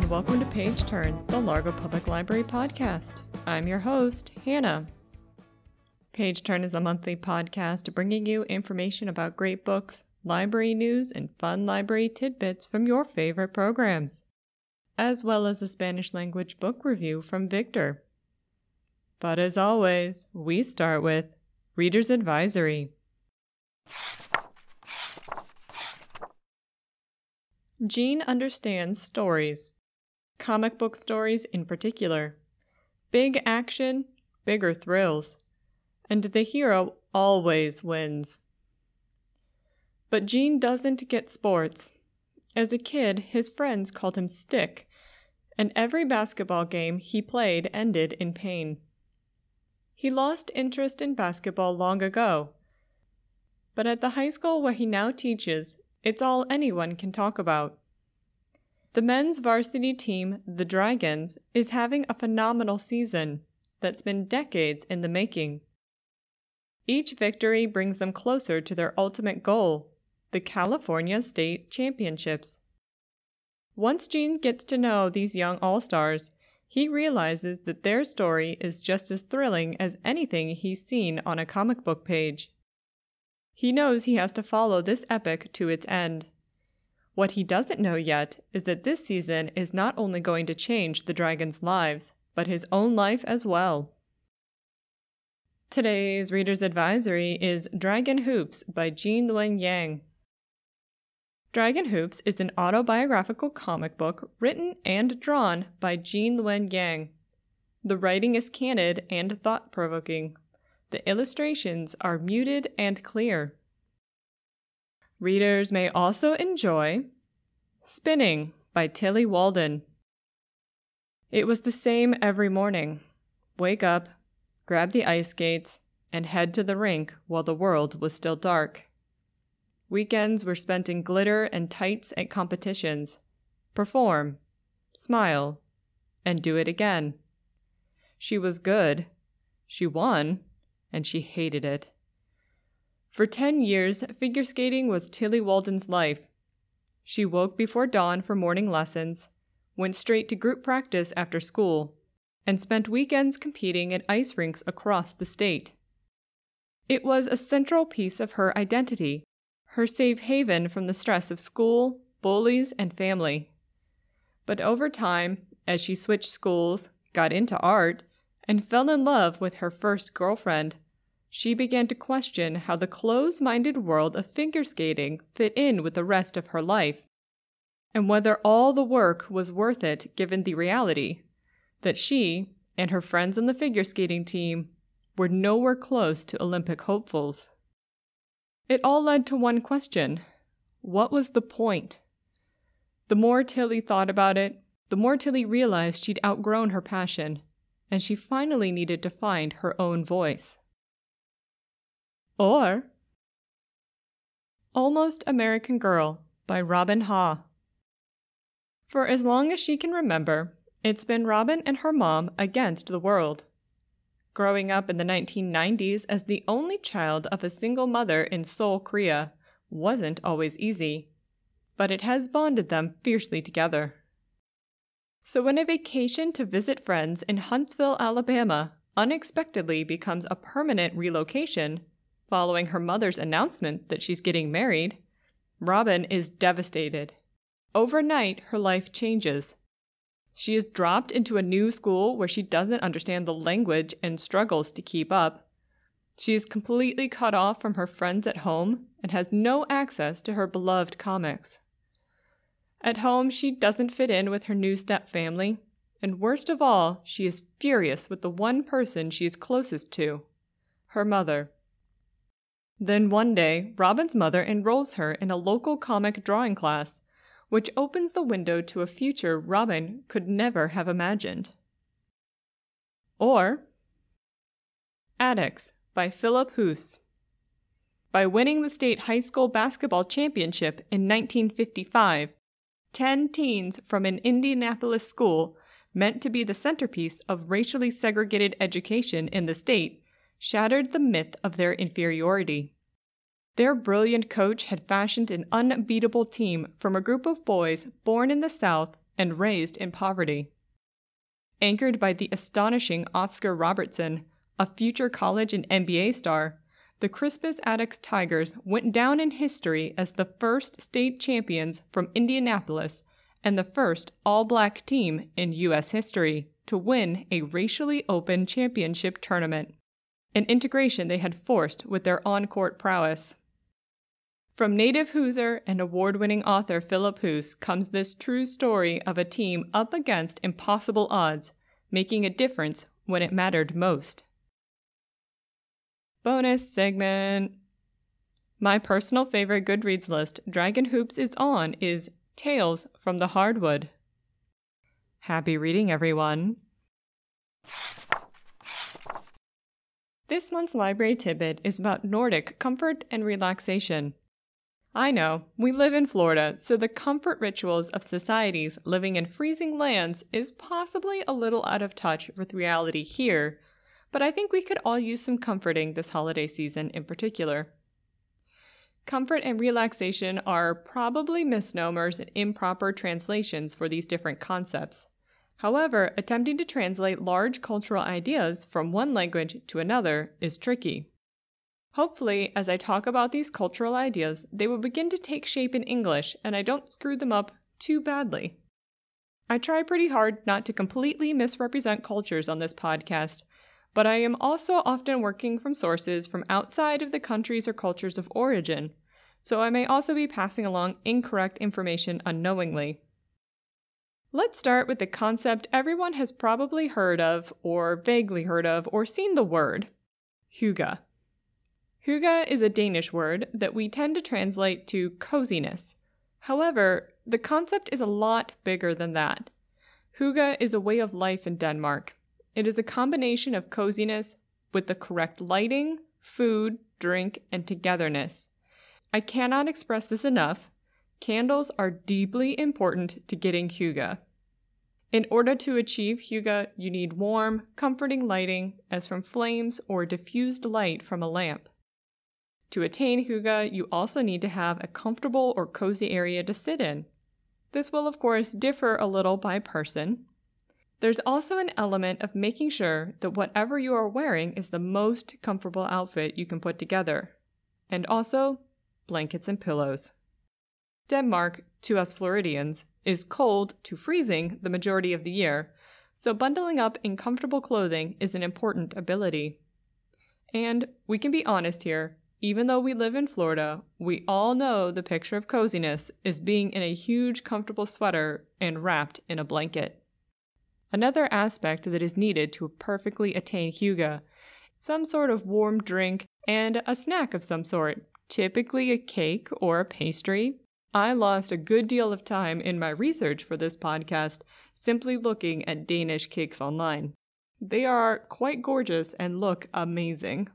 and welcome to Page Turn, the Largo Public Library podcast. I'm your host, Hannah. Page Turn is a monthly podcast bringing you information about great books, library news, and fun library tidbits from your favorite programs, as well as a Spanish language book review from Victor. But as always, we start with Reader's Advisory. Jean understands stories, comic book stories in particular. Big action, bigger thrills, and the hero always wins. But Jean doesn't get sports. As a kid, his friends called him Stick, and every basketball game he played ended in pain. He lost interest in basketball long ago, but at the high school where he now teaches, it's all anyone can talk about. The men's varsity team, the Dragons, is having a phenomenal season that's been decades in the making. Each victory brings them closer to their ultimate goal, the California State Championships. Once Jean gets to know these young all-stars, he realizes that their story is just as thrilling as anything he's seen on a comic book page. He knows he has to follow this epic to its end. What he doesn't know yet is that this season is not only going to change the Dragons' lives, but his own life as well. Today's Reader's Advisory is Dragon Hoops by Gene Luen Yang. Dragon Hoops is an autobiographical comic book written and drawn by Gene Luen Yang. The writing is candid and thought-provoking. The illustrations are muted and clear. Readers may also enjoy Spinning by Tillie Walden. It was the same every morning. Wake up, grab the ice skates, and head to the rink while the world was still dark. Weekends were spent in glitter and tights at competitions. Perform, smile, and do it again. She was good. She won. And she hated it. For 10 years, figure skating was Tillie Walden's life. She woke before dawn for morning lessons, went straight to group practice after school, and spent weekends competing at ice rinks across the state. It was a central piece of her identity, her safe haven from the stress of school, bullies, and family. But over time, as she switched schools, got into art, and fell in love with her first girlfriend, she began to question how the close-minded world of figure skating fit in with the rest of her life, and whether all the work was worth it given the reality that she and her friends on the figure skating team were nowhere close to Olympic hopefuls. It all led to one question: what was the point? The more Tillie thought about it, the more Tillie realized she'd outgrown her passion, and she finally needed to find her own voice. Or Almost American Girl by Robin Ha. For as long as she can remember, it's been Robin and her mom against the world. Growing up in the 1990s as the only child of a single mother in Seoul, Korea, wasn't always easy, but it has bonded them fiercely together. So when a vacation to visit friends in Huntsville, Alabama, unexpectedly becomes a permanent relocation, following her mother's announcement that she's getting married, Robin is devastated. Overnight, her life changes. She is dropped into a new school where she doesn't understand the language and struggles to keep up. She is completely cut off from her friends at home and has no access to her beloved comics. At home, she doesn't fit in with her new step-family, and worst of all, she is furious with the one person she is closest to, her mother. Then one day, Robin's mother enrolls her in a local comic drawing class, which opens the window to a future Robin could never have imagined. Or Addicts by Philip Hoos. By winning the state high school basketball championship in 1955, 10 teens from an Indianapolis school, meant to be the centerpiece of racially segregated education in the state, shattered the myth of their inferiority. Their brilliant coach had fashioned an unbeatable team from a group of boys born in the South and raised in poverty. Anchored by the astonishing Oscar Robertson, a future college and NBA star, the Crispus Attucks Tigers went down in history as the first state champions from Indianapolis and the first all-black team in U.S. history to win a racially open championship tournament, an integration they had forced with their on-court prowess. From native Hoosier and award-winning author Philip Hoos comes this true story of a team up against impossible odds, making a difference when it mattered most. Bonus segment. My personal favorite Goodreads list Dragon Hoops is on is Tales from the Hardwood. Happy reading, everyone. This month's library tidbit is about Nordic comfort and relaxation. I know, we live in Florida, so the comfort rituals of societies living in freezing lands is possibly a little out of touch with reality here, but I think we could all use some comforting this holiday season in particular. Comfort and relaxation are probably misnomers and improper translations for these different concepts. However, attempting to translate large cultural ideas from one language to another is tricky. Hopefully, as I talk about these cultural ideas, they will begin to take shape in English and I don't screw them up too badly. I try pretty hard not to completely misrepresent cultures on this podcast, but I am also often working from sources from outside of the countries or cultures of origin, so I may also be passing along incorrect information unknowingly. Let's start with the concept everyone has probably heard of, or vaguely heard of, or seen the word: hygge. Hygge is a Danish word that we tend to translate to coziness. However, the concept is a lot bigger than that. Hygge is a way of life in Denmark. It is a combination of coziness with the correct lighting, food, drink, and togetherness. I cannot express this enough. Candles are deeply important to getting hygge. In order to achieve hygge, you need warm, comforting lighting, as from flames or diffused light from a lamp. To attain hygge, you also need to have a comfortable or cozy area to sit in. This will, of course, differ a little by person. There's also an element of making sure that whatever you are wearing is the most comfortable outfit you can put together. And also, blankets and pillows. Denmark, to us Floridians, is cold to freezing the majority of the year, so bundling up in comfortable clothing is an important ability. And we can be honest here, even though we live in Florida, we all know the picture of coziness is being in a huge comfortable sweater and wrapped in a blanket. Another aspect that is needed to perfectly attain hygge, some sort of warm drink and a snack of some sort, typically a cake or a pastry. I lost a good deal of time in my research for this podcast simply looking at Danish cakes online. They are quite gorgeous and look amazing.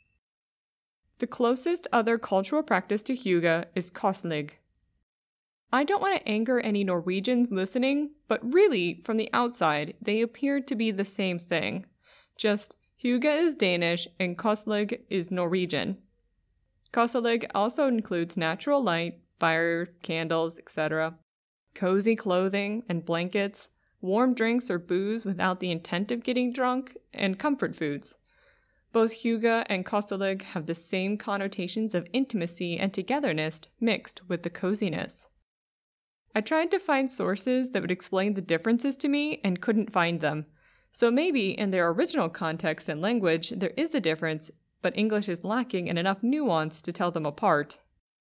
The closest other cultural practice to hygge is kostelig. I don't want to anger any Norwegians listening, but really, from the outside, they appear to be the same thing. Just hygge is Danish and kostelig is Norwegian. Kostelig also includes natural light, fire, candles, etc., cozy clothing and blankets, warm drinks or booze without the intent of getting drunk, and comfort foods. Both hygge and kostelig have the same connotations of intimacy and togetherness mixed with the coziness. I tried to find sources that would explain the differences to me and couldn't find them, so maybe in their original context and language there is a difference, but English is lacking in enough nuance to tell them apart.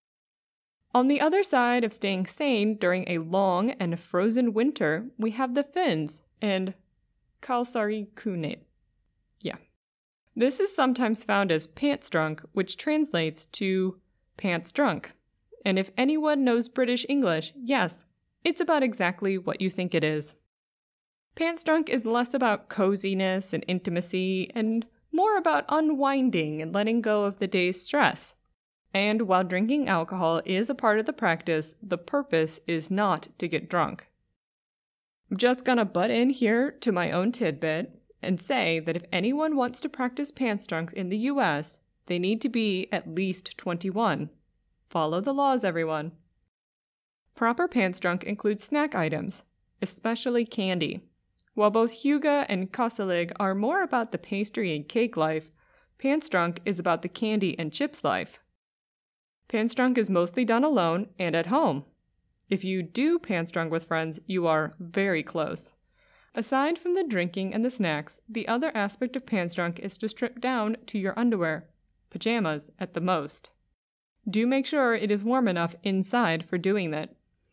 On the other side of staying sane during a long and frozen winter, we have the Finns and kalsarikunnet. Yeah. This is sometimes found as pants drunk, which translates to pants drunk. And if anyone knows British English, yes, it's about exactly what you think it is. Pants drunk is less about coziness and intimacy and more about unwinding and letting go of the day's stress. And while drinking alcohol is a part of the practice, the purpose is not to get drunk. I'm just gonna butt in here to my own tidbit and say that if anyone wants to practice pants drunk in the US, they need to be at least 21. Follow the laws, everyone. Proper pants drunk includes snack items. especially candy. While both Huga and Kosselig are more about the pastry and cake life, Pannstrunk is about the candy and chips life. Pannstrunk is mostly done alone and at home. If you do Pannstrunk with friends, you are very close. Aside from the drinking and the snacks, the other aspect of Pannstrunk is to strip down to your underwear, pajamas at the most. Do make sure it is warm enough inside for doing that.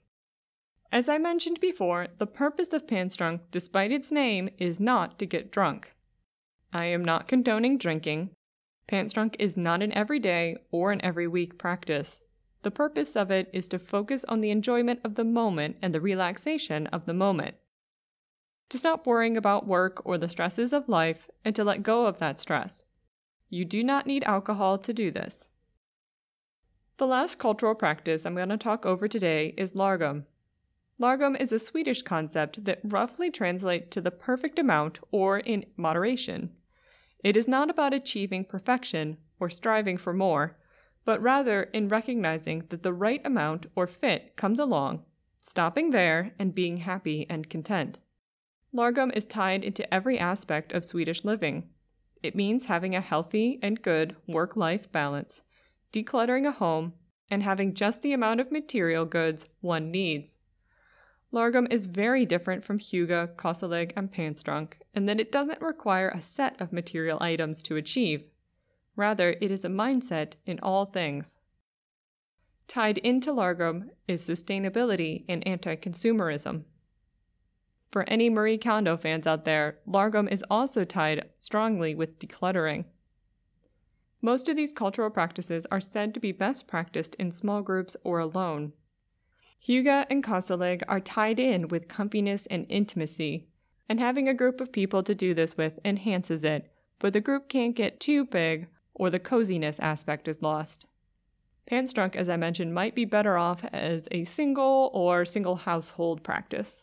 As I mentioned before, the purpose of Pannstrunk, despite its name, is not to get drunk. I am not condoning drinking. Pannstrunk is not an everyday or an every week practice. The purpose of it is to focus on the enjoyment of the moment and the relaxation of the moment. To stop worrying about work or the stresses of life and to let go of that stress. You do not need alcohol to do this. The last cultural practice I'm going to talk over today is lagom. Lagom is a Swedish concept that roughly translates to the perfect amount or in moderation. It is not about achieving perfection or striving for more, but rather in recognizing that the right amount or fit comes along, stopping there and being happy and content. Lagom is tied into every aspect of Swedish living. It means having a healthy and good work-life balance, decluttering a home, and having just the amount of material goods one needs. Lagom is very different from Huga, Kosselig, and Pannstrunk in that it doesn't require a set of material items to achieve. Rather, it is a mindset in all things. Tied into lagom is sustainability and anti-consumerism. For any Marie Kondo fans out there, lagom is also tied strongly with decluttering. Most of these cultural practices are said to be best practiced in small groups or alone. Huga and Kosselig are tied in with comfiness and intimacy, and having a group of people to do this with enhances it, but the group can't get too big or the coziness aspect is lost. Pannstrunk, as I mentioned, might be better off as a single or single household practice.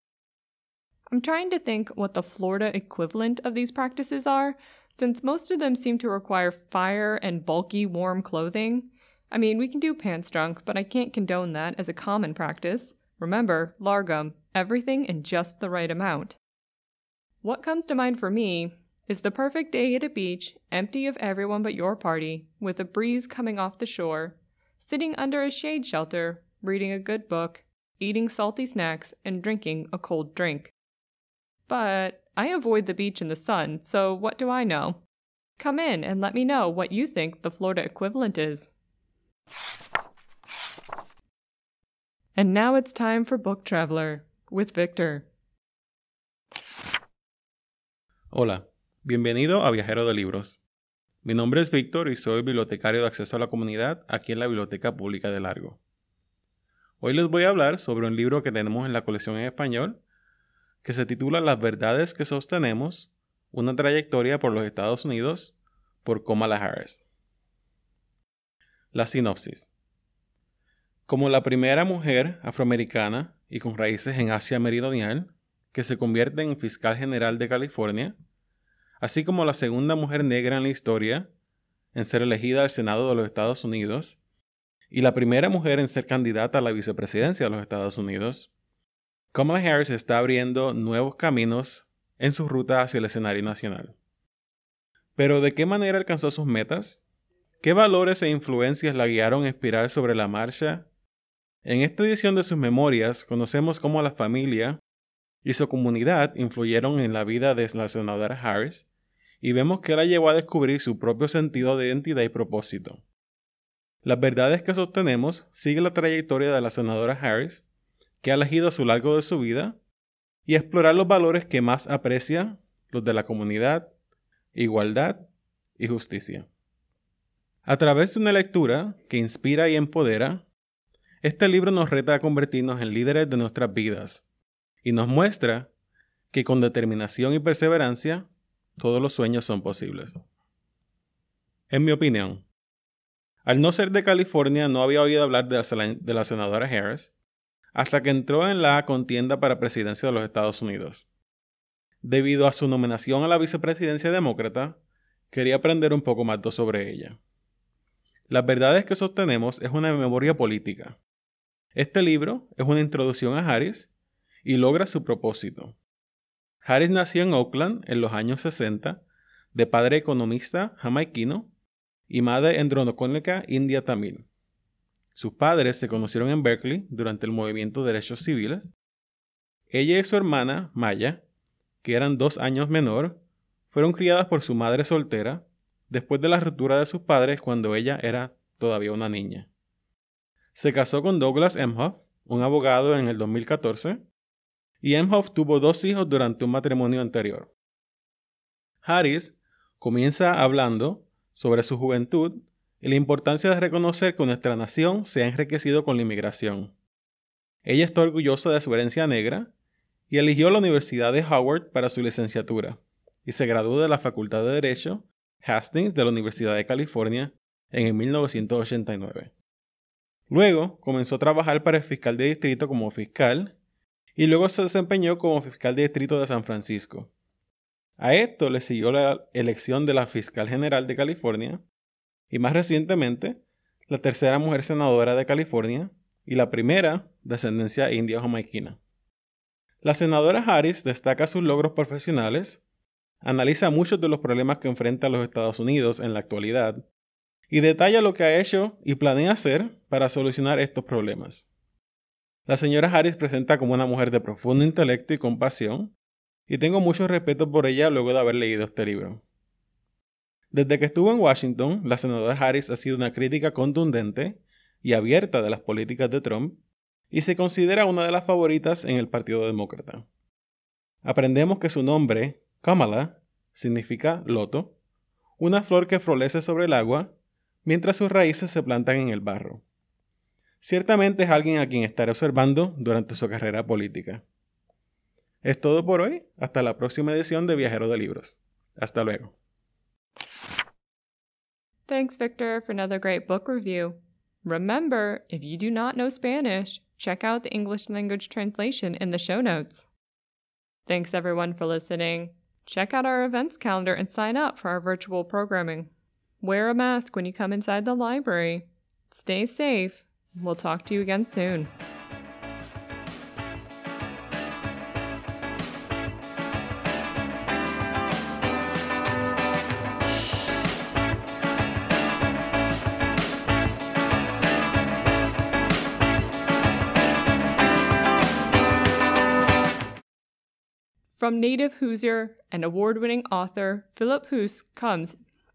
I'm trying to think what the Florida equivalent of these practices are, since most of them seem to require fire and bulky warm clothing. I mean, we can do Pannstrunk, but I can't condone that as a common practice. Remember, lagom, everything in just the right amount. What comes to mind for me is the perfect day at a beach, empty of everyone but your party, with a breeze coming off the shore, sitting under a shade shelter, reading a good book, eating salty snacks, and drinking a cold drink. But I avoid the beach in the sun, so what do I know? Come in and let me know what you think the Florida equivalent is. And now it's time for Book Traveler with Victor. Hola, bienvenido a Viajero de Libros. Mi nombre es Víctor y soy bibliotecario de acceso a la comunidad aquí en la Biblioteca Pública de Largo. Hoy les voy a hablar sobre un libro que tenemos en la colección en español que se titula Las verdades que sostenemos, una trayectoria por los Estados Unidos, por Kamala Harris. La sinopsis. Como la primera mujer afroamericana y con raíces en Asia Meridional que se convierte en fiscal general de California, así como la segunda mujer negra en la historia en ser elegida al Senado de los Estados Unidos y la primera mujer en ser candidata a la vicepresidencia de los Estados Unidos, Kamala Harris está abriendo nuevos caminos en su ruta hacia el escenario nacional. Pero ¿de qué manera alcanzó sus metas? ¿Qué valores e influencias la guiaron a inspirar sobre la marcha? En esta edición de sus memorias conocemos cómo la familia y su comunidad influyeron en la vida de la senadora Harris y vemos que la llevó a descubrir su propio sentido de identidad y propósito. Las verdades que sostenemos siguen la trayectoria de la senadora Harris, que ha elegido a lo largo de su vida, y explorar los valores que más aprecia, los de la comunidad, igualdad y justicia. A través de una lectura que inspira y empodera, este libro nos reta a convertirnos en líderes de nuestras vidas y nos muestra que con determinación y perseverancia todos los sueños son posibles. En mi opinión, al no ser de California no había oído hablar de la senadora Harris hasta que entró en la contienda para presidencia de los Estados Unidos. Debido a su nominación a la vicepresidencia demócrata, quería aprender un poco más sobre ella. Las verdades que sostenemos es una memoria política. Este libro es una introducción a Harris y logra su propósito. Harris nació en Oakland en los años 60, de padre economista jamaiquino y madre andronocónica india tamil. Sus padres se conocieron en Berkeley durante el movimiento de derechos civiles. Ella y su hermana, Maya, que eran 2 años menor, fueron criadas por su madre soltera después de la ruptura de sus padres cuando ella era todavía una niña. Se casó con Douglas Emhoff, un abogado, en el 2014, y Emhoff tuvo 2 hijos durante un matrimonio anterior. Harris comienza hablando sobre su juventud y la importancia de reconocer que nuestra nación se ha enriquecido con la inmigración. Ella está orgullosa de su herencia negra y eligió la Universidad de Howard para su licenciatura y se graduó de la Facultad de Derecho Hastings de la Universidad de California en 1989. Luego comenzó a trabajar para el fiscal de distrito como fiscal y luego se desempeñó como fiscal de distrito de San Francisco. A esto le siguió la elección de la fiscal general de California y más recientemente la tercera mujer senadora de California y la primera de ascendencia india jamaiquina. La senadora Harris destaca sus logros profesionales, analiza muchos de los problemas que enfrentan los Estados Unidos en la actualidad y detalla lo que ha hecho y planea hacer para solucionar estos problemas. La señora Harris presenta como una mujer de profundo intelecto y compasión, y tengo mucho respeto por ella luego de haber leído este libro. Desde que estuvo en Washington, la senadora Harris ha sido una crítica contundente y abierta de las políticas de Trump y se considera una de las favoritas en el Partido Demócrata. Aprendemos que su nombre, Kamala, significa loto, una flor que florece sobre el agua, mientras sus raíces se plantan en el barro. Ciertamente es alguien a quien estaré observando durante su carrera política. Es todo por hoy. Hasta la próxima edición de Viajero de Libros. Hasta luego. Thanks, Victor, for another great book review. Remember, if you do not know Spanish, check out the English language translation in the show notes. Thanks, everyone, for listening. Check out our events calendar and sign up for our virtual programming. Wear a mask when you come inside the library. Stay safe. We'll talk to you again soon. From native Hoosier and award-winning author Philip Hoos comes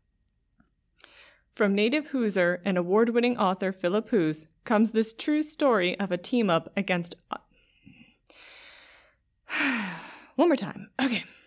this true story of a team-up against... One more time. Okay.